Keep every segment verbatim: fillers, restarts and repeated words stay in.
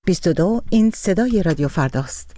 بیست و دو این صدای رادیو فرداست.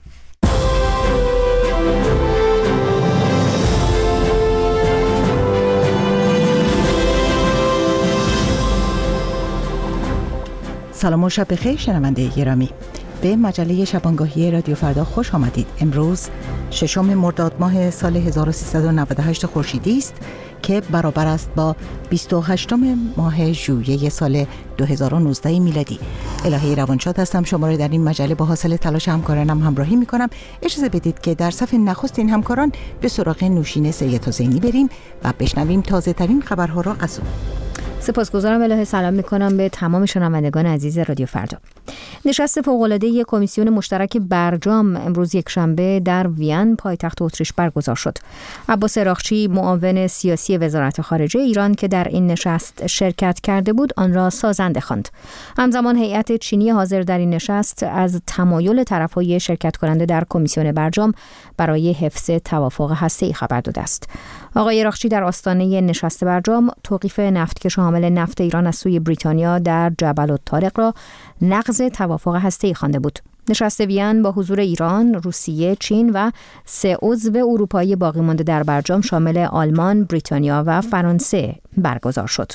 سلام و شب بخیر شنونده گرامی. به مجله شبانگاهی رادیو فردا خوش آمدید. امروز ششم مرداد ماه سال هزار و سیصد و نود و هشت خورشیدی است که برابر است با بیست و هشتم ماه ژوئیه سال دو هزار و نوزده میلادی. الهی روانشاد هستم، شما را در این مجله با حاصل تلاش همکارانم همراهی میکنم. اجازه بدید که در صف نخست این همکاران به سراغ نوشین سید حسینی بریم و بشنویم تازه ترین خبرها را از او. سپاسگزارم الهه. سلام میکنم به تمام شنوندگان عزیز رادیو فردا. نشست فوق‌العاده کمیسیون مشترک برجام امروز یکشنبه در وین پایتخت اتریش برگزار شد. عباس اراغچی معاون سیاسی وزارت خارجه ایران که در این نشست شرکت کرده بود آن را سازنده خواند. همزمان هیئت چینی حاضر در این نشست از تمایل طرف‌های شرکت کننده در کمیسیون برجام برای حفظ توافق هسته‌ای خبر داده است. آقای اراغچی در آستانه نشست برجام توقیف نفتکش حامل نفت ایران از سوی بریتانیا در جبل الطارق را نقض توافق هسته‌ای خوانده بود. نشست وین با حضور ایران، روسیه، چین و سه عضو اروپایی باقی مانده در برجام شامل آلمان، بریتانیا و فرانسه برگزار شد.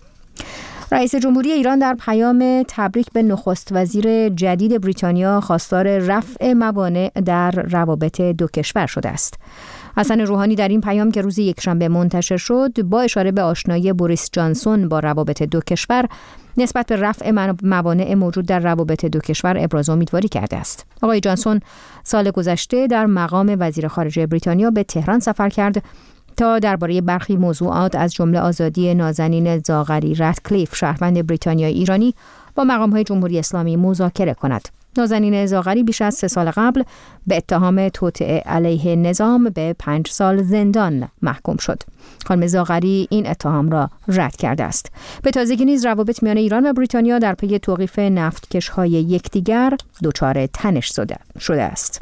رئیس جمهوری ایران در پیام تبریک به نخست وزیر جدید بریتانیا خواستار رفع موانع در روابط دو کشور شده است. حسن روحانی در این پیام که روز یکشنبه منتشر شد با اشاره به آشنایی بوریس جانسون با روابط دو کشور نسبت به رفع موانع موجود در روابط دو کشور ابراز امیدواری کرده است. آقای جانسون سال گذشته در مقام وزیر خارجه بریتانیا به تهران سفر کرد تا درباره برخی موضوعات از جمله آزادی نازنین زاغری رتکلیف شهروند بریتانیایی ایرانی با مقام‌های جمهوری اسلامی مذاکره کند. نازنین زاغری بیش از سه سال قبل به اتهام توطئه علیه نظام به پنج سال زندان محکوم شد. خانم زاغری این اتهام را رد کرده است. به تازگی نیز روابط میان ایران و بریتانیا در پی توقیف نفتکش‌های یکدیگر دچار تنش شده است.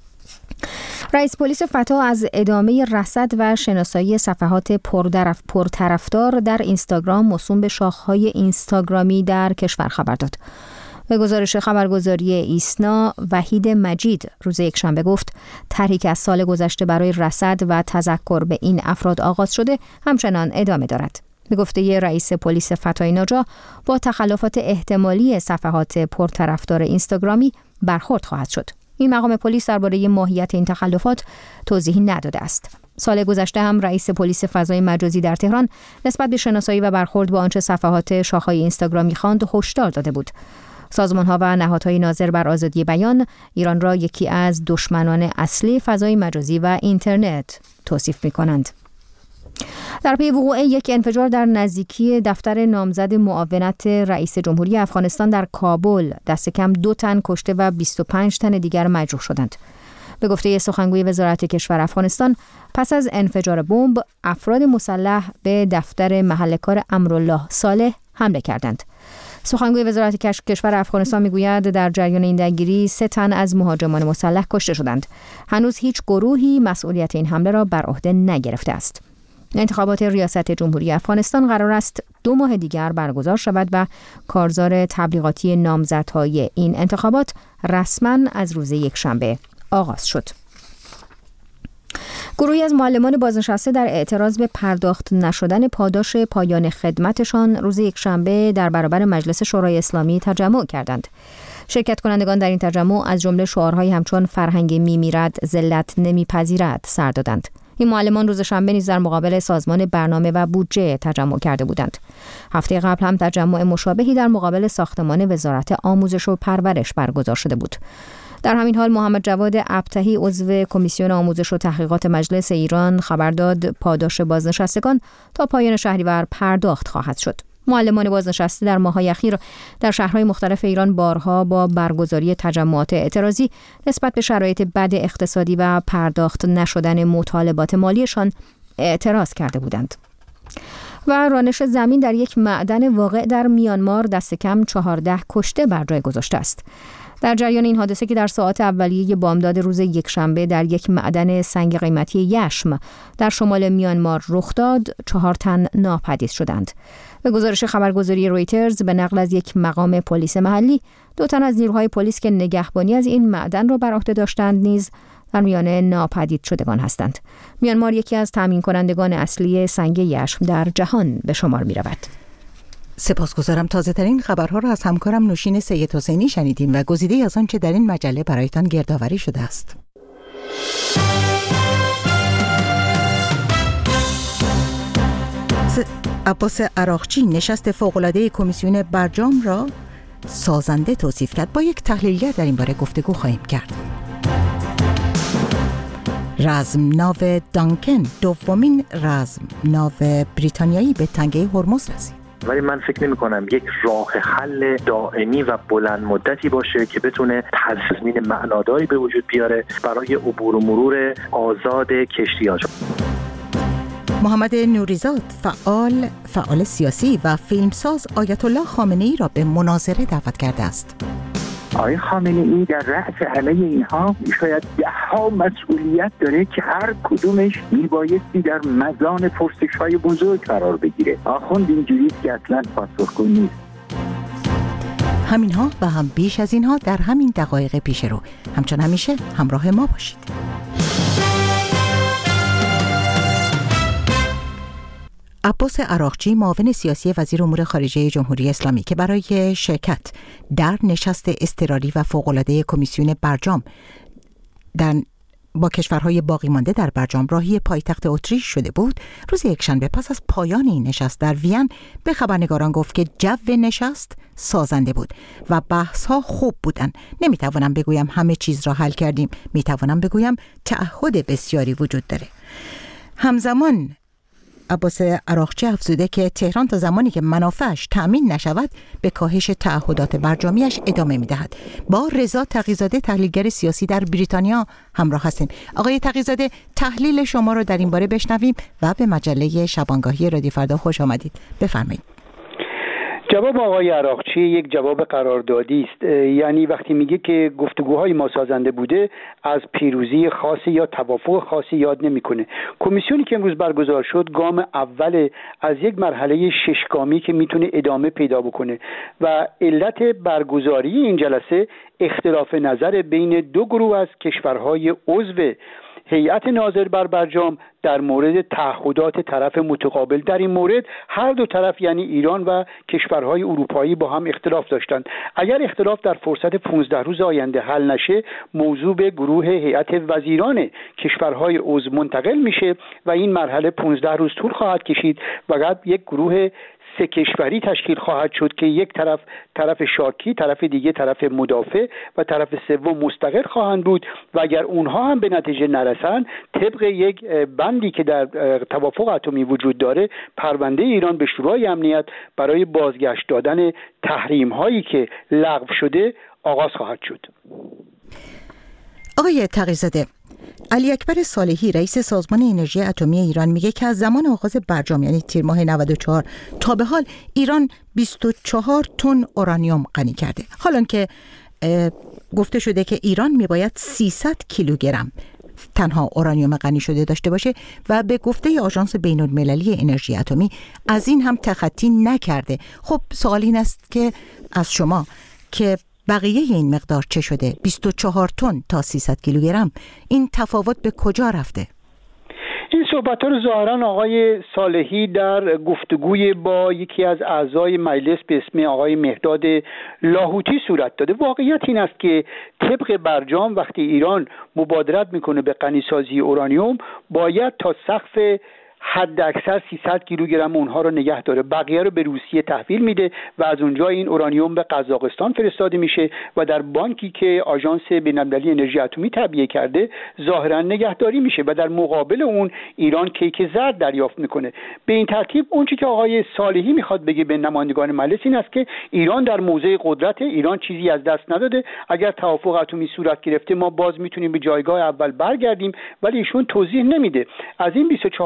رئیس پلیس فتا از ادامه رصد و شناسایی صفحات پردرف پرطرفدار در اینستاگرام موسوم به شاخه‌های اینستاگرامی در کشور خبر داد. به گزارش خبرگزاری ایسنا، وحید مجید روز یکشنبه گفت طرحی که از سال گذشته برای رصد و تذکر به این افراد آغاز شده همچنان ادامه دارد. به گفته رئیس پلیس فتای ناجا با تخلفات احتمالی صفحات پرطرفدار اینستاگرامی برخورد خواهد شد. این مقام پلیس درباره ماهیت این تخلفات توضیحی نداده است. سال گذشته هم رئیس پلیس فضای مجازی در تهران نسبت به شناسایی و برخورد با آنچه صفحات شاخه‌های اینستاگرامی خواند هشدار داده بود. سازمان‌ها و نهادهای ناظر بر آزادی بیان ایران را یکی از دشمنان اصلی فضای مجازی و اینترنت توصیف می‌کنند. در پی وقوع یک انفجار در نزدیکی دفتر نامزد معاونت رئیس جمهوری افغانستان در کابل دست کم دو تن کشته و بیست و پنج تن دیگر مجروح شدند. به گفته سخنگوی وزارت کشور افغانستان پس از انفجار بمب افراد مسلح به دفتر محل کار امرالله صالح حمله کردند. سخنگوی وزارت کشور افغانستان میگوید در جریان این درگیری سه تن از مهاجمان مسلح کشته شدند. هنوز هیچ گروهی مسئولیت این حمله را بر عهده نگرفته است. انتخابات ریاست جمهوری افغانستان قرار است دو ماه دیگر برگزار شود و کارزار تبلیغاتی نامزدهای این انتخابات رسما از روز یکشنبه آغاز شد. گروهی از معلمان بازنشسته در اعتراض به پرداخت نشدن پاداش پایان خدمتشان روز یکشنبه در برابر مجلس شورای اسلامی تجمع کردند. شرکت کنندگان در این تجمع از جمله شعارهایی همچون فرهنگ میمیرد، ذلت نمیپذیرد سر دادند. این معلمان روز شنبه نیز در مقابل سازمان برنامه و بودجه تجمع کرده بودند. هفته قبل هم تجمع مشابهی در مقابل ساختمان وزارت آموزش و پرورش برگزار شده بود. در همین حال محمد جواد ابطحی عضو کمیسیون آموزش و تحقیقات مجلس ایران خبر داد پاداش بازنشستگان تا پایان شهریور پرداخت خواهد شد. معلمان بازنشسته در ماه‌های اخیر در شهرهای مختلف ایران بارها با برگزاری تجمعات اعتراضی نسبت به شرایط بد اقتصادی و پرداخت نشدن مطالبات مالیشان اعتراض کرده بودند. و رانش زمین در یک معدن واقع در میانمار دست کم چهارده کشته بر جای گذاشته است. در جریان این حادثه که در ساعات اولیه بامداد روز یکشنبه در یک معدن سنگ قیمتی یشم در شمال میانمار رخ داد، چهار تن ناپدید شدند. به گزارش خبرگزاری رویترز به نقل از یک مقام پلیس محلی، دو تن از نیروهای پلیس که نگهبانی از این معدن را بر عهده داشتند نیز در میان ناپدید شدگان هستند. میانمار یکی از تامین کنندگان اصلی سنگ یشم در جهان به شمار می رود. سپاسگزارم. تازه ترین خبرها را از همکارم نوشین سید حسینی شنیدیم و گزیده از آنچه در این مجله برایتان گردآوری شده است. عباس عراقچی نشست فوق‌العاده کمیسیون برجام را سازنده توصیف کرد. با یک تحلیلگر در این باره گفتگو خواهیم کرد. رزمناو دانکن دومین رزمناو بریتانیایی به تنگه هرمز رسید. ولی من فکر نمی کنم یک راه حل دائمی و بلند مدتی باشه که بتونه تضمین معناداری به وجود بیاره برای عبور و مرور آزاد کشتی‌ها. محمد نوریزاد فعال فعال سیاسی و فیلمساز آیت الله خامنه‌ای را به مناظره دعوت کرده است. آقای خامنه‌ای در رأس همه اینها شاید ده‌ها مسئولیت داره که هر کدومش میبایستی در مزان پرسش‌های بزرگ قرار بگیره. آخوند اینجوریست که اصلا پاسخگو نیست. همینها و هم بیش از اینها در همین دقایق پیش رو. همچون همیشه همراه ما باشید. عباس عراقچی معاون سیاسی وزیر امور خارجه جمهوری اسلامی که برای شرکت در نشست اضطراری و فوق‌العاده کمیسیون برجام در با کشورهای باقی مانده در برجام راهی پایتخت اتریش شده بود، روز یکشنبه پس از پایان این نشست در وین به خبرنگاران گفت که جو نشست سازنده بود و بحث‌ها خوب بودند. نمیتوانم بگویم همه چیز را حل کردیم، میتوانم بگویم تعهد بسیاری وجود داره. همزمان عباس عراقچی افزوده که تهران تا زمانی که منافعش تأمین نشود به کاهش تعهدات برجامیش ادامه می‌دهد. با رضا تقی‌زاده تحلیلگر سیاسی در بریتانیا همراه هستیم. آقای تقی‌زاده، تحلیل شما رو در این باره بشنویم و به مجله شبانگاهی رادیو فردا خوش آمدید. بفرمایید. جواب آقای عراقچی یک جواب قراردادی است. یعنی وقتی میگه که گفتگوهای ما سازنده بوده، از پیروزی خاصی یا توافق خاصی یاد نمیکنه. کمیسیونی که امروز برگزار شد گام اول از یک مرحله ششگامی که میتونه ادامه پیدا بکنه و علت برگزاری این جلسه اختلاف نظر بین دو گروه از کشورهای عضو هیئت ناظر بر برجام در مورد تعهدات طرف متقابل. در این مورد هر دو طرف یعنی ایران و کشورهای اروپایی با هم اختلاف داشتند. اگر اختلاف در فرصت پانزده روز آینده حل نشه، موضوع به گروه هیئت وزیران کشورهای عضو منتقل میشه و این مرحله پانزده روز طول خواهد کشید و بعد یک گروه سه کشوری تشکیل خواهد شد که یک طرف طرف شاکی، طرف دیگه طرف مدافع و طرف سوم مستقل خواهند بود و اگر اونها هم به نتیجه نرسن، طبق یک بندی که در توافق اتمی وجود داره، پرونده ایران به شورای امنیت برای بازگشت دادن تحریم هایی که لغو شده آغاز خواهد شد. آقای تقی‌زاده، علی اکبر صالحی رئیس سازمان انرژی اتمی ایران میگه که از زمان آغاز برجام یعنی تیر ماه نود و چهار تا به حال ایران بیست و چهار تن اورانیوم غنی کرده. حالا که گفته شده که ایران میباید سیصد کیلوگرم تنها اورانیوم غنی شده داشته باشه و به گفته آژانس بین‌المللی انرژی اتمی از این هم تخطی نکرده. خب سوال این است که از شما که بقیه این مقدار چه شده؟ بیست و چهار تن تا سیصد کیلوگرم، این تفاوت به کجا رفته؟ این صحبت‌ها رو ظاهراً آقای صالحی در گفتگوی با یکی از اعضای مجلس به اسم آقای مهداد لاهوتی صورت داده. واقعیت این است که طبق برجام وقتی ایران مبادرت میکنه به غنیسازی اورانیوم، باید تا سقف حد اکثر سیصد کیلوگرم اونها رو نگه داره، بقیه رو به روسیه تحویل میده و از اونجا این اورانیوم به قزاقستان فرستاده میشه و در بانکی که آژانس بین‌المللی انرژی اتمی تعبیه کرده ظاهرا نگهداری میشه و در مقابل اون ایران کیک زرد دریافت میکنه. به این ترتیب اون چیزی که آقای صالحی میخواد بگه به نمایندگان مجلس این است که ایران در موضع قدرت، ایران چیزی از دست نداده، اگر توافق اتمی صورت گرفته ما باز میتونیم به جایگاه اول برگردیم، ولی ایشون توضیح نمیده از این بیست و چهار تن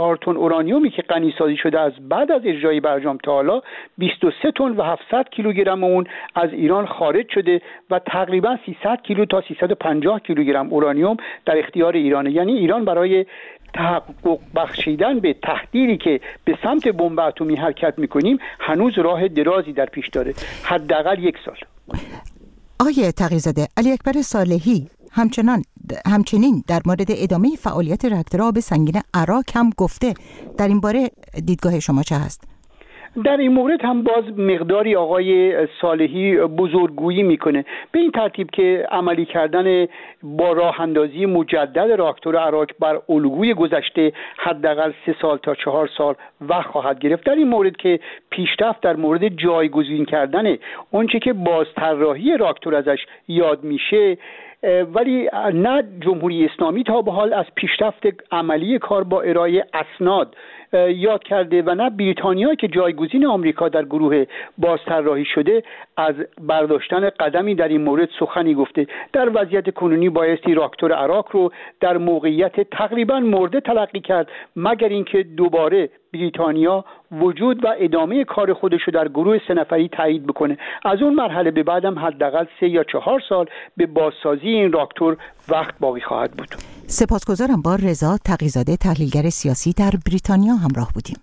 اورانیومی که غنی‌سازی شده از بعد از اجرای برجام تا حالا بیست و سه تن و هفتصد کیلوگرم اون از ایران خارج شده و تقریبا سیصد کیلو تا سیصد و پنجاه کیلوگرم اورانیوم در اختیار ایرانه. یعنی ایران برای تحقق بخشیدن به تهدیدی که به سمت بمب اتمی حرکت میکنیم هنوز راه درازی در پیش داره، حداقل یک سال. آقای تقی‌زاده، علی اکبر صالحی همچنان همچنین در مورد ادامه فعالیت راکتور آب سنگین عراق هم گفته. در این باره دیدگاه شما چه هست؟ در این مورد هم باز مقداری آقای صالحی بزرگگویی میکنه به این ترتیب که عملی کردن با راه اندازی مجدد راکتور عراق بر الگوی گذشته حداقل سه سال تا چهار سال وقت خواهد گرفت. در این مورد که پیشرفت در مورد جایگزین کردن اونچه که بازطراحی راکتور ازش یاد میشه، ولی نه جمهوری اسلامی تا به حال از پیشرفت عملی کار با ارائه اسناد یاد کرده و نه بریتانیا که جایگزین آمریکا در گروه بازطراحی شده از برداشتن قدمی در این مورد سخنی گفته. در وضعیت کنونی بایستی راکتور عراق رو در موقعیت تقریبا مرده تلقی کرد، مگر اینکه دوباره بریتانیا وجود و ادامه کار خودش رو در گروه سه نفری تایید بکنه. از اون مرحله به بعدم حداقل سه یا چهار سال به بازسازی این راکتور وقت باقی خواهد بود. سپاسگزارم. با رضا تقی‌زاده، تحلیلگر سیاسی در بریتانیا همراه بودیم.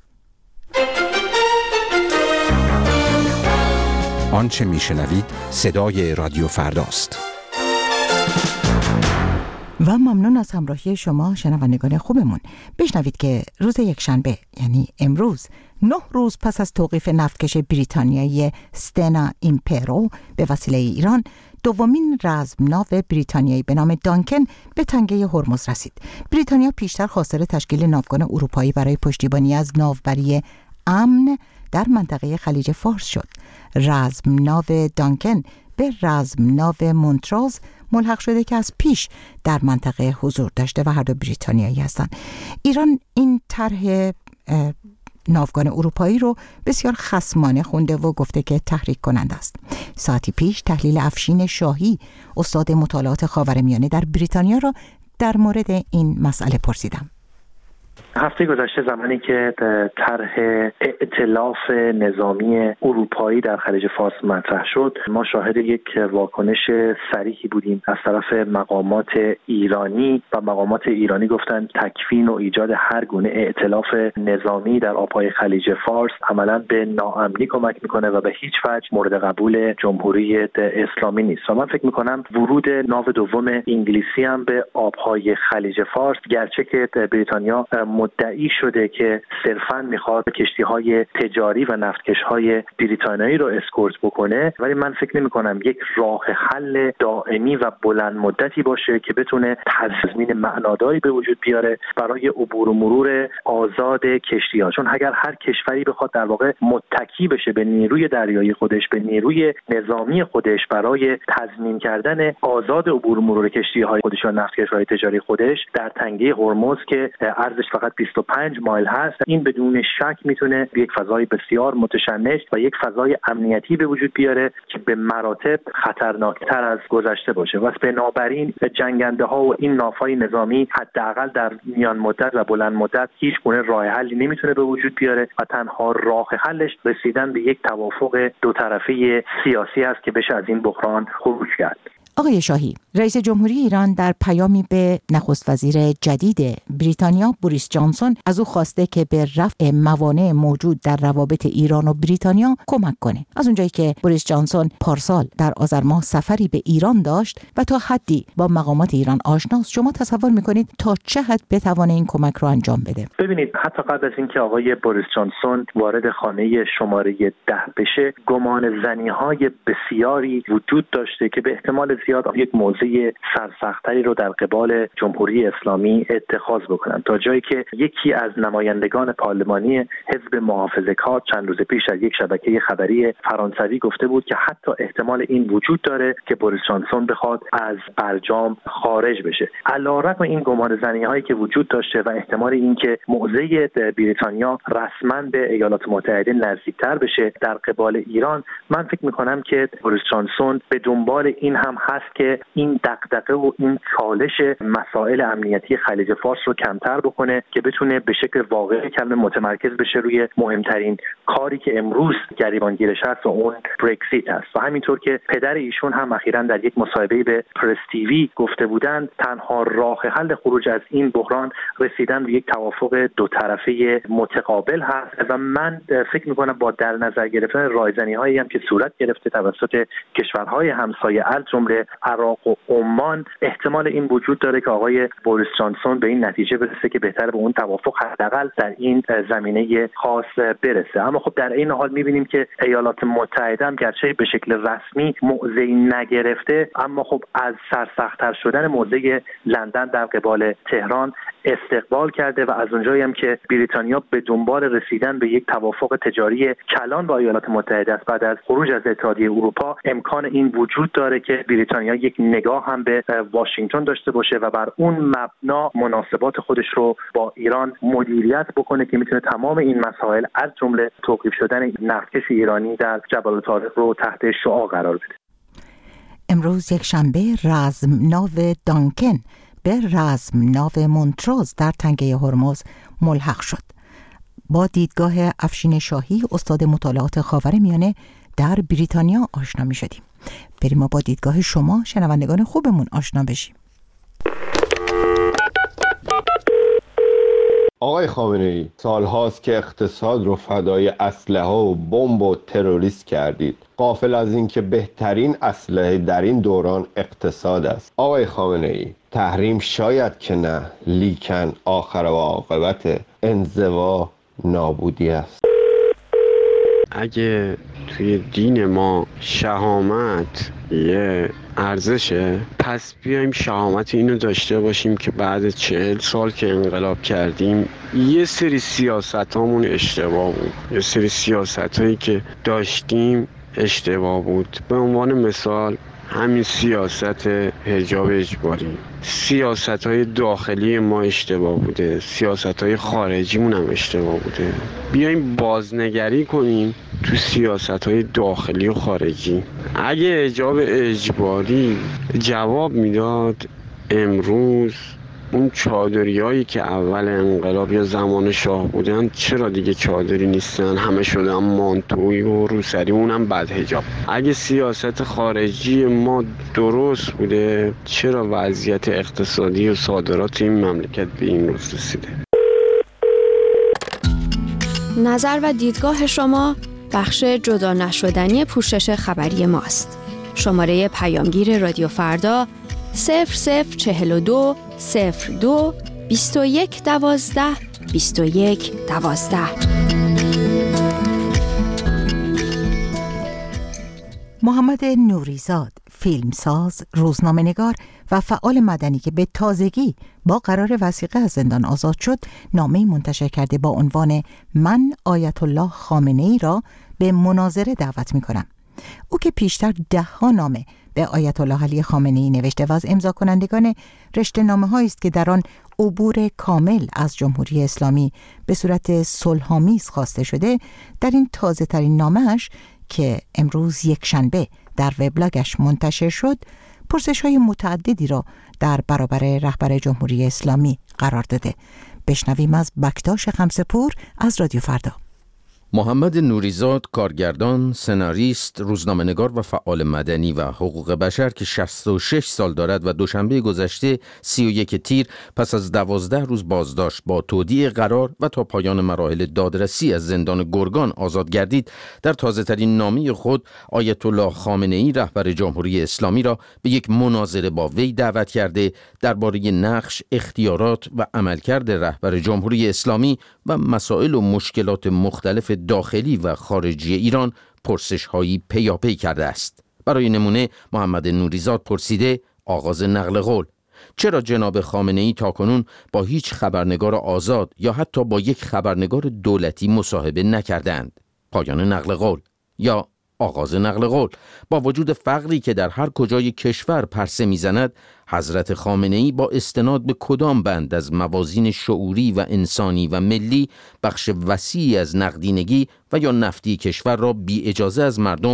آنچه میشنوید صدای رادیو فرداست. و ممنون از همراهی شما شنوندگان خوبمون. بشنوید که روز یکشنبه یعنی امروز نه روز پس از توقیف نفتکش بریتانیایی ستنا ایمپرو به وسیله ایران، دومین رزمناو بریتانیایی به نام دانکن به تنگه هرمز رسید. بریتانیا پیشتر خواستار تشکیل ناوگان اروپایی برای پشتیبانی از ناوبری امن در منطقه خلیج فارس شد. رزمناو دانکن به رزمناو مونتراز ملحق شده که از پیش در منطقه حضور داشته و هر دو بریتانیایی هستند. ایران این طرح ناوگان اروپایی رو بسیار خصمانه خونده و گفته که تحریک کننده است. ساعتی پیش تحلیل افشین شاهی، استاد مطالعات خاورمیانه در بریتانیا، را در مورد این مسئله پرسیدم. هفته گذشته زمانی که طرح ائتلاف نظامی اروپایی در خلیج فارس مطرح شد، ما شاهد یک واکنش صریحی بودیم از طرف مقامات ایرانی و مقامات ایرانی گفتند تکوین و ایجاد هر گونه ائتلاف نظامی در آبهای خلیج فارس عملاً به ناامنی کمک میکنه و به هیچ وجه مورد قبول جمهوری اسلامی نیست. و من فکر میکنم ورود ناو دوم انگلیسی هم به آبهای خلیج فارس، گرچه که بریتانیا مدعی شده که صرفاً میخواد کشتی‌های تجاری و نفتکش‌های بریتانیایی رو اسکورت بکنه، ولی من فکر نمی‌کنم یک راه حل دائمی و بلند مدتی باشه که بتونه تضمین معناداری به وجود بیاره برای عبور و مرور آزاد کشتی‌ها. چون اگر هر کشوری بخواد در واقع متکی بشه به نیروی دریایی خودش، به نیروی نظامی خودش برای تضمین کردن آزاد عبور و مرور کشتی‌های خودش و نفتکش‌های تجاری خودش در تنگه هرمز که عرضش فقط بیست و پنج مایل هست، این بدون شک میتونه یک فضای بسیار متشنج و یک فضای امنیتی به وجود بیاره که به مراتب خطرناکتر از گذشته باشه. و بنابراین جنگنده ها و این ناوهای نظامی حداقل در میان مدت و بلند مدت هیچ گونه راه حلی نمیتونه به وجود بیاره و تنها راه حلش رسیدن به یک توافق دو طرفه سیاسی است که بشه از این بحران خروج کرد. آقای شاهی، رئیس جمهوری ایران در پیامی به نخست وزیر جدید بریتانیا بوریس جانسون از او خواسته که به رفع موانع موجود در روابط ایران و بریتانیا کمک کنه. از اونجایی که بوریس جانسون پارسال در آذر ماه سفری به ایران داشت و تا حدی با مقامات ایران آشناست، شما تصور میکنید تا چه حد بتوانه این کمک رو انجام بده؟ ببینید، حتی قبل از اینکه آقای بوریس جانسون وارد خانه شماره ده بشه، گمان زنی‌های بسیاری وجود داشته که به احتمال زیاد یک موضع سرسختری رو در قبال جمهوری اسلامی اتخاذ بکنن، تا جایی که یکی از نمایندگان پارلمانی حزب محافظه‌کار چند روز پیش از یک شبکه خبری فرانسوی گفته بود که حتی احتمال این وجود داره که بوریس جانسون بخواد از برجام خارج بشه. علیرغم این گمان زنی‌هایی که وجود داشته و احتمال اینکه موضع بریتانیا رسما به ایالات متحده نزدیکتر بشه در قبال ایران، من فکر می‌کنم که بوریس جانسون به دنبال این هم هست که این این دغدغه و این چالش مسائل امنیتی خلیج فارس رو کمتر بکنه که بتونه به شکل واقعی کلمه متمرکز بشه روی مهمترین کاری که امروز گریبانگیرش هست و اون برکزیت است. و همینطور که پدر ایشون هم اخیراً در یک مصاحبه به پرس تیوی گفته بودند تنها راه حل خروج از این بحران رسیدن به یک توافق دو طرفه متقابل هست و من فکر می‌کنم با در نظر گرفتن رایزنی‌هایی هم که صورت گرفته توسط کشورهای همسایه از جمله عراق و عمان احتمال این وجود داره که آقای بوریس جانسون به این نتیجه برسه که بهتره به اون توافق حداقل در این زمینه خاص برسه. اما خب در این حال می‌بینیم که ایالات متحده هم گرچه به شکل رسمی موضعی نگرفته اما خب از سرسخت‌تر شدن موضع لندن در قبال تهران استقبال کرده و از اونجایی هم که بریتانیا به دنبال رسیدن به یک توافق تجاری کلان با ایالات متحده است بعد از خروج از اتحادیه اروپا امکان این وجود داره که بریتانیا یک نگاه هم به واشنگتن داشته باشه و بر اون مبنا مناسبات خودش رو با ایران مدیریت بکنه که میتونه تمام این مسائل از جمله توقیف شدن نفتکش ایرانی در جبل الطارق رو تحت شعاع قرار بده. امروز یک شنبه رزم ناو دانکن به رزم ناو مونتروز در تنگه هرمز ملحق شد. با دیدگاه افشین شاهی استاد مطالعات خاورمیانه در بریتانیا آشنا می شدیم. بریم ما با دیدگاه شما شنوندگان خوبمون آشنا بشیم. آقای خامنه‌ای، سالهاست که اقتصاد رو فدای اسلحه و بمب و تروریست کردید. غافل از این که بهترین اسلحه در این دوران اقتصاد است. آقای خامنه‌ای، تحریم شاید که نه، لیکن آخر و عاقبت انزوا نابودی است. اگه توی دین ما شهامت یه ارزشه، پس بیایم شهامت اینو داشته باشیم که بعد چهل سال که انقلاب کردیم یه سری سیاست هامون اشتباه بود، یه سری سیاست هایی که داشتیم اشتباه بود. به عنوان مثال همین سیاست حجاب اجباری، سیاست های داخلی ما اشتباه بوده، سیاست های خارجیمون هم اشتباه بوده. بیایم بازنگری کنیم تو سیاست های داخلی و خارجی. اگه حجاب اجباری جواب میداد امروز اون چادری هایی که اول انقلاب یا زمان شاه بودن چرا دیگه چادری نیستن، همه شدن مانتوی و روسری، اونم بعد حجاب. اگه سیاست خارجی ما درست بوده چرا وضعیت اقتصادی و صادرات این مملکت به این روز رسیده؟ نظر و دیدگاه شما بخش جدا نشدنی پوشش خبری ماست. شماره پیامگیر رادیو فردا صفر صفر چهل و دو صفر دو بیست و یک دوازده بیست و یک دوازده. محمد نوریزاد، فیلمساز، روزنامه‌نگار و فعال مدنی که به تازگی با قرار وثیقه از زندان آزاد شد، نامه‌ای منتشر کرده با عنوان من آیت الله خامنه‌ای را به مناظره دعوت می‌کنم. او که پیشتر ده ها نامه به آیت الله علی خامنه‌ای نوشته و از امضا کنندگان رشته نامه‌هایی است که در آن عبور کامل از جمهوری اسلامی به صورت صلح‌آمیز خواسته شده، در این تازه ترین نامه‌اش که امروز یک شنبه در وبلاگش منتشر شد، پرسش‌های متعددی را در برابر رهبر جمهوری اسلامی قرار داده. بشنویم از بکتاش خمسه‌پور از رادیو فردا. محمد نوریزاد، کارگردان، سناریست، روزنامه‌نگار و فعال مدنی و حقوق بشر که شصت و شش سال دارد و دوشنبه گذشته سی و یک تیر پس از دوازده روز بازداشت با تودیع قرار و تا پایان مراحل دادرسی از زندان گرگان آزاد گردید، در تازه‌ترین نامه خود آیت الله خامنه‌ای رهبر جمهوری اسلامی را به یک مناظره با وی دعوت کرده درباره نقش، اختیارات و عملکرد رهبر جمهوری اسلامی و مسائل و مشکلات مختلف داخلی و خارجی ایران پرسش‌هایی پیاپی کرده است. برای نمونه محمد نوریزاد پرسیده آغاز نقل قول: چرا جناب خامنه‌ای تاکنون با هیچ خبرنگار آزاد یا حتی با یک خبرنگار دولتی مصاحبه نکردند؟ پایان نقل قول. یا آغاز نقل قول: با وجود فقری که در هر کجای کشور پرسه میزند، حضرت خامنه‌ای با استناد به کدام بند از موازین شعوری و انسانی و ملی بخش وسیعی از نقدینگی و یا نفتی کشور را بی اجازه از مردم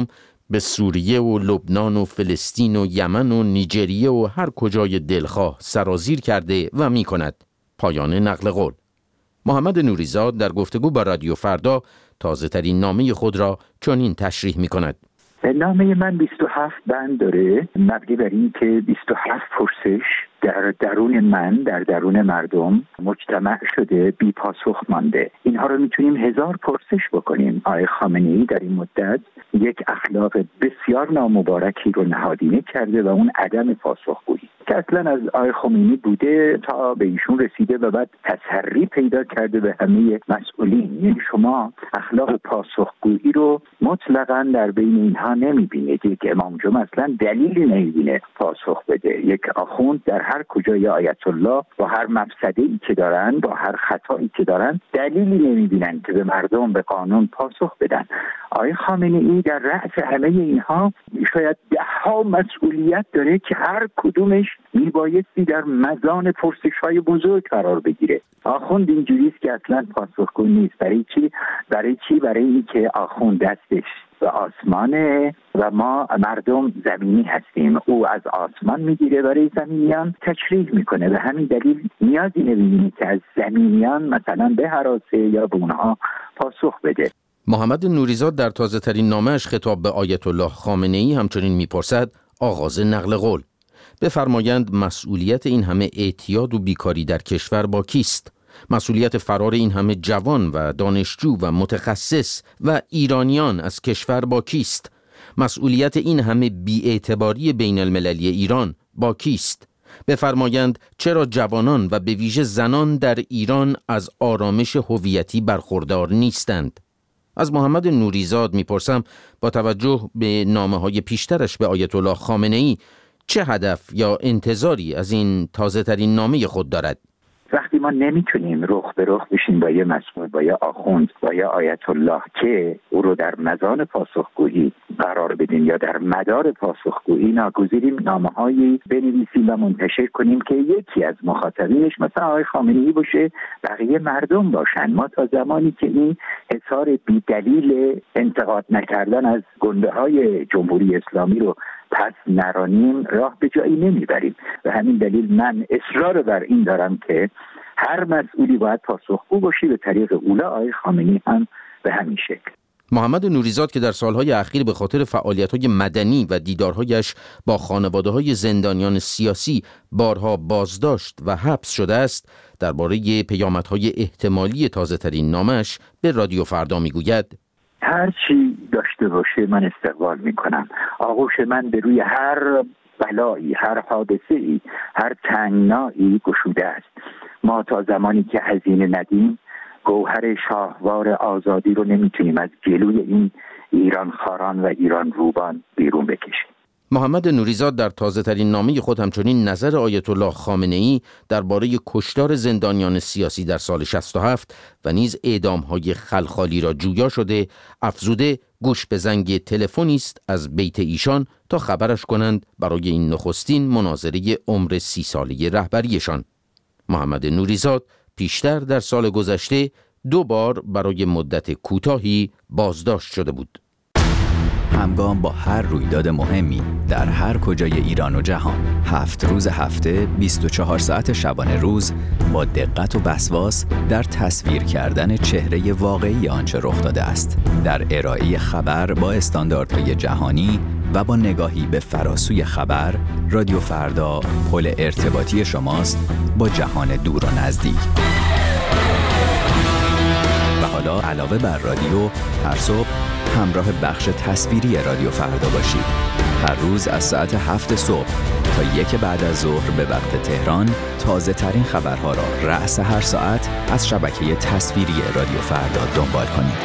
به سوریه و لبنان و فلسطین و یمن و نیجریه و هر کجای دلخواه سرازیر کرده و می کند. پایان نقل قول. محمد نوریزاد در گفتگو با رادیو فردا تازه ترین نامه خود را چنین تشریح می کند. نامه من بیست و هفت بند داره، مبنی بر این که بیست و هفت پرسش در درون من، در درون مردم مجتمع شده، بی پاسخ مانده. اینها رو میتونیم هزار پرسش بکنیم. آقای خامنه‌ای در این مدت یک اخلاق بسیار نامبارکی رو نهادینه کرده و اون عدم پاسخگویی که اصلا از آقای خمینی بوده تا به ایشون رسیده و بعد تسری پیدا کرده به همه مسئولین. یعنی شما اخلاق پاسخگویی رو مطلقاً در بین اینها نمیبینید. یک امام جمعه اصلا دلیلی نمیبینه پاسخ بده. یک آخوند در هر کجای آیت الله با هر مفسده‌ای که دارن، با هر خطایی که دارن، دلیلی نمیبینن که به مردم، به قانون پاسخ بدن. آقای خامنه‌ای در رأس همه اینها شاید ده ها مسئولیت داره که هر کدومش میبایستی در مزان پرسش‌های بزرگ قرار بگیره. آخوند اینجوریست که اصلا پاسخگو نیست. برای چی؟ برای چی؟ برای اینکه آخوند دستش به آسمانه و ما مردم زمینی هستیم. او از آسمان میگیره برای زمینیان تشریح میکنه. به همین دلیل نیازی نمیبینی که از زمینیان مثلا به هراسه یا به اونها پاسخ بده. محمد نوریزاد در تازه ترین نامه‌اش خطاب به آیت الله خامنه‌ای همچنین میپرسد آغاز نقل قول. بفرمایند مسئولیت این همه اعتیاد و بیکاری در کشور با کیست؟ مسئولیت فرار این همه جوان و دانشجو و متخصص و ایرانیان از کشور با کیست؟ مسئولیت این همه بی‌اعتباری بین المللی ایران با کیست؟ بفرمایند چرا جوانان و به ویژه زنان در ایران از آرامش هویتی برخوردار نیستند؟ از محمد نوریزاد میپرسم با توجه به نامه‌های پیشترش به آیت الله خامنه‌ای چه هدف یا انتظاری از این تازه ترین نامه خود دارد؟ وقتی ما نمیتونیم رخ به رخ بشیم با یه مسئول، با یه آخوند، با یه آیت الله که او رو در مزان پاسخگویی قرار بدیم یا در مدار پاسخگویی، ناگزیریم نامه‌هایی بنویسیم و منتشر کنیم که یکی از مخاطبینش مثلا آقای خامنه‌ای باشه، بقیه مردم باشن. ما تا زمانی که این حصار بی‌دلیل انتقاد نکردن از گنده‌های جمهوری اسلامی رو پس نرانیم راه به جایی نمیبریم. و همین دلیل من اصرار بر این دارم که هر مسئولی باید پاسخگو باشه به طریق اولا. آقای خامنه‌ای هم به همین شکل. محمد نوریزاد که در سالهای اخیر به خاطر فعالیت‌های مدنی و دیدارهایش با خانواده‌های زندانیان سیاسی بارها بازداشت و حبس شده است، درباره پیامدهای احتمالی تازه‌ترین نامش به رادیو فردا میگوید: هر چی داشته باشه من استقبال میکنم. آغوش من به روی هر بلایی، هر حادثه‌ای، هر تنگنایی گشوده است. ما تا زمانی که هزینه ندیم گوهر شاهوار آزادی رو نمیتونیم از جلوی این ایران خاران و ایران روبان بیرون بکشیم. محمد نوریزاد در تازه ترین نامه خود همچنین نظر آیت الله خامنه‌ای درباره کشتار زندانیان سیاسی در سال شصت و هفت و نیز اعدام‌های خلخالی را جویا شده، افزوده گوش به زنگ تلفنی است از بیت ایشان تا خبرش کنند برای این نخستین مناظره عمر سی ساله رهبریشان. محمد نوریزاد پیشتر در سال گذشته دو بار برای مدت کوتاهی بازداشت شده بود. همگام با هر رویداد مهمی در هر کجای ایران و جهان، هفت روز هفته، بیست و چهار ساعت شبانه روز، با دقت و وسواس در تصویر کردن چهره واقعی آنچه رخ داده است، در ارائه خبر با استانداردهای جهانی و با نگاهی به فراسوی خبر، رادیو فردا پل ارتباطی شماست با جهان دور و نزدیک. و حالا علاوه بر رادیو، هر صبح همراه بخش تصویری رادیو فردا باشید. هر روز از ساعت هفت صبح تا یک بعد از ظهر به وقت تهران تازه ترین خبرها را رأس هر ساعت از شبکه تصویری رادیو فردا دنبال کنید.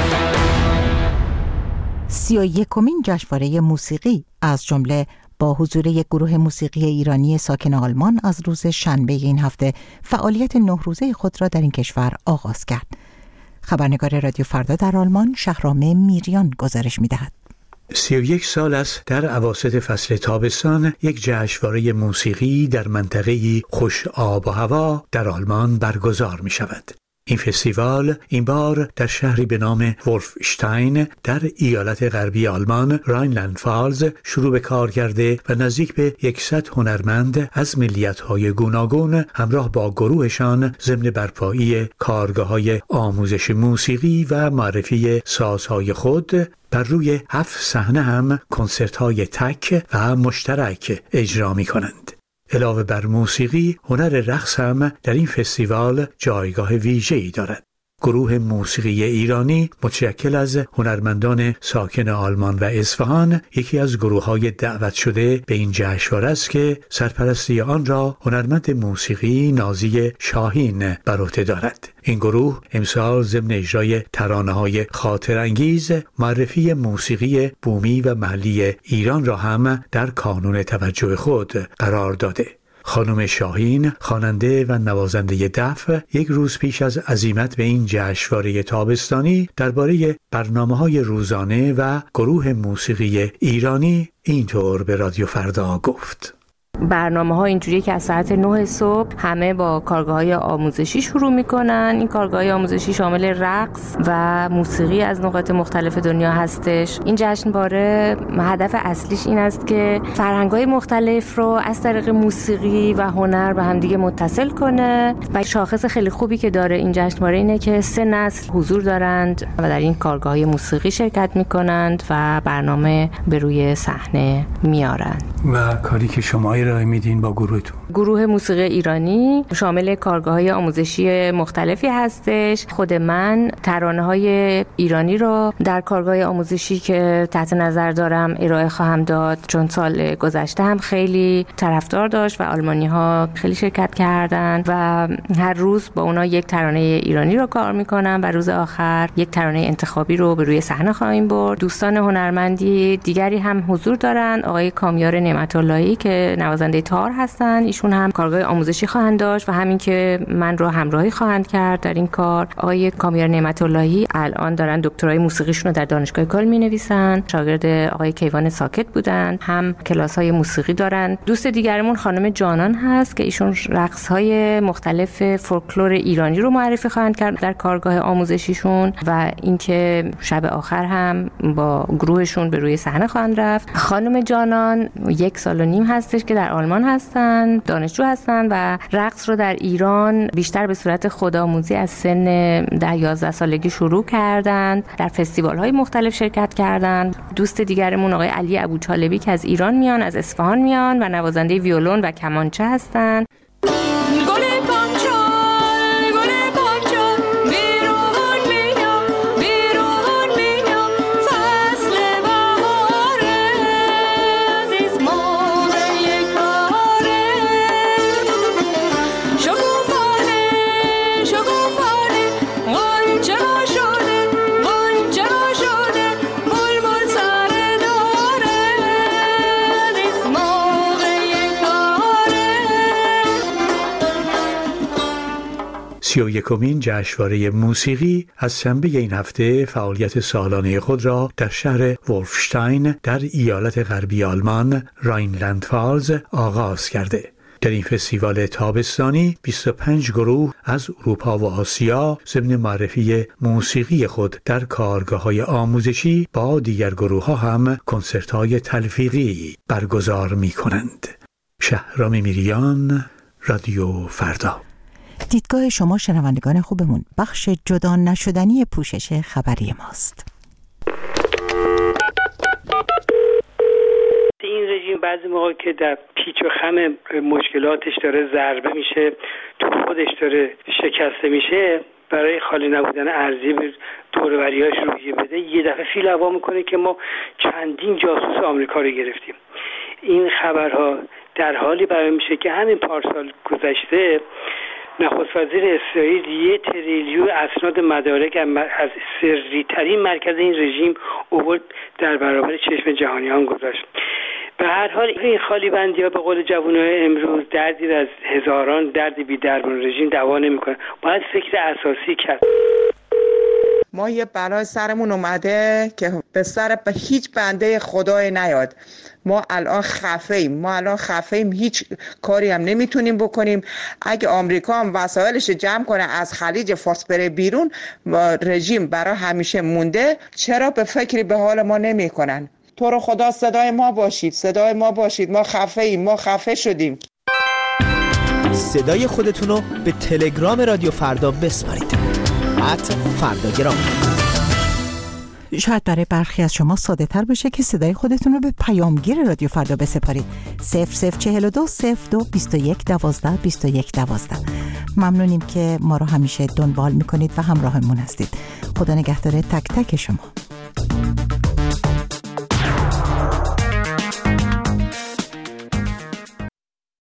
سی و یکمین جشنواره موسیقی از جمله با حضور یک گروه موسیقی ایرانی ساکن آلمان از روز شنبه این هفته فعالیت نه روزه خود را در این کشور آغاز کرد. خبرنگار رادیو فردا در آلمان شهرام میریان گزارش می‌دهد. سی و یک سال است در اواسط فصل تابستان یک جشنواره موسیقی در منطقه‌ای خوش آب و هوا در آلمان برگزار می‌شود. این فستیوال این بار در شهری به نام ولفشتاین در ایالت غربی آلمان راینلند فالز شروع به کار کرده و نزدیک به صد هنرمند از ملیت‌های گوناگون همراه با گروهشان ضمن برپایی کارگاه‌های آموزش موسیقی و معرفی سازهای خود بر روی هفت صحنه هم کنسرت‌های تک و مشترک اجرا می‌کنند. علاوه بر موسیقی، هنر رقص هم در این فستیوال جایگاه ویژه‌ای دارد. گروه موسیقی ایرانی متشکل از هنرمندان ساکن آلمان و اصفهان یکی از گروه‌های دعوت شده به این جشنواره است که سرپرستی آن را هنرمند موسیقی نازی شاهین بر عهده دارد. این گروه امسال ضمن اجرای ترانه‌های خاطرانگیز معرفی موسیقی بومی و محلی ایران را هم در کانون توجه خود قرار داده. خانم شاهین، خواننده و نوازنده دف، یک روز پیش از عزیمت به این جشنواره تابستانی درباره برنامه‌های روزانه و گروه موسیقی ایرانی اینطور به رادیو فردا گفت: برنامه ها اینجوریه که از ساعت نه صبح همه با کارگاه های آموزشی شروع میکنن. این کارگاه های آموزشی شامل رقص و موسیقی از نقاط مختلف دنیا هستش. این جشنواره هدف اصلیش این است که فرهنگ های مختلف رو از طریق موسیقی و هنر به همدیگه متصل کنه و شاخص خیلی خوبی که داره این جشنواره اینه که سه نسل حضور دارند و در این کارگاه های موسیقی شرکت میکنند و برنامه به روی صحنه میارند. و کاری که شما ارائه میدین با گروهتون؟ گروه موسیقی ایرانی شامل کارگاه‌های آموزشی مختلفی هستش. خود من ترانه‌های ایرانی رو در کارگاه آموزشی که تحت نظر دارم ارائه خواهم داد، چون سال گذشته هم خیلی طرفدار داشت و آلمانی‌ها خیلی شرکت کردند و هر روز با اونا یک ترانه ایرانی رو کار می‌کنم و روز آخر یک ترانه انتخابی رو به روی صحنه خواهیم برد. دوستان هنرمندی دیگری هم حضور دارند. آقای کامیار نعمت‌اللهی که نوازنده تار هستن، ایشون هم کارگاه آموزشی خواهند داشت و همین که من رو همراهی خواهند کرد در این کار. آقای کامیار نعمت‌اللهی الان دارن دکترای موسیقیشون رو در دانشگاه کل می‌نویسن. شاگرد آقای کیوان ساکت بودن، هم کلاس‌های موسیقی دارن. دوست دیگرمون خانم جانان هست که ایشون رقص‌های مختلف فولکلور ایرانی رو معرفی خواهند کرد در کارگاه آموزشیشون و اینکه شب آخر هم با گروهشون به روی صحنه خواهند رفت. خانم جانان یک سال و نیم هستش که در آلمان هستن، دانشجو هستن و رقص رو در ایران بیشتر به صورت خودآموزی از سن ده یازده سالگی شروع کردن. در فستیوال‌های مختلف شرکت کردن. دوست دیگرمون آقای علی ابوطالبی که از ایران میان، از اصفهان میان و نوازنده ویولون و کمانچه هستن. سی و یکمین جشنواره موسیقی از شنبه این هفته فعالیت سالانه خود را در شهر ولفشتاین در ایالت غربی آلمان راینلند فالز آغاز کرده. در این فستیوال تابستانی بیست و پنج گروه از اروپا و آسیا ضمن معرفی موسیقی خود در کارگاه‌های آموزشی با دیگر گروه‌ها هم کنسرت‌های تلفیقی برگزار می‌کنند. شهرام میریان، رادیو فردا. دیدگاه شما شنوندگان خوبمون بخش جدا نشدنی پوشش خبری ماست. این رژیم بعضی موقع که در پیچ و خم مشکلاتش داره ضربه میشه، تو خودش داره شکسته میشه، برای خالی نبودن ارزی به دوروریاش روحیه بده، یه دفعه فیل هوا میکنه که ما چندین جاسوس آمریکا رو گرفتیم. این خبرها در حالی بیان میشه که همین پارسال گذشته نخست وزیر اسرائیل یه تریلیون اسناد مدارک از سری ترین مرکز این رژیم اوورد در برابر چشم جهانیان گذاشت. به هر حال این خالی بندی ها به قول جوانای امروز دردی از هزاران درد بی درمان رژیم دوا نمیکنه. باید فکر اساسی کرد. ما یه بلای سرمون اومده که به سر به هیچ بنده خدای نیاد. ما الان خفه ایم ما الان خفه ایم هیچ کاری هم نمیتونیم بکنیم. اگه آمریکا هم وسایلش جمع کنه از خلیج فارس بره بیرون، رژیم برای همیشه مونده. چرا به فکری به حال ما نمیکنن؟ تو رو خدا صدای ما باشید، صدای ما باشید. ما خفه ایم ما خفه شدیم. صدای خودتون رو به تلگرام رادیو فردا بسپارید. ات فرداگرام. شاید برای برخی از شما ساده تر باشه که صدای خودتون رو به پیامگیر رادیو فردا بسپارید. صفر صفر چهل دو صفر دو بیست و یک دوازده بیست و یک دوازده. ممنونیم که ما رو همیشه دنبال میکنید و همراهمون هستید. خدا نگهدار تک تک شما.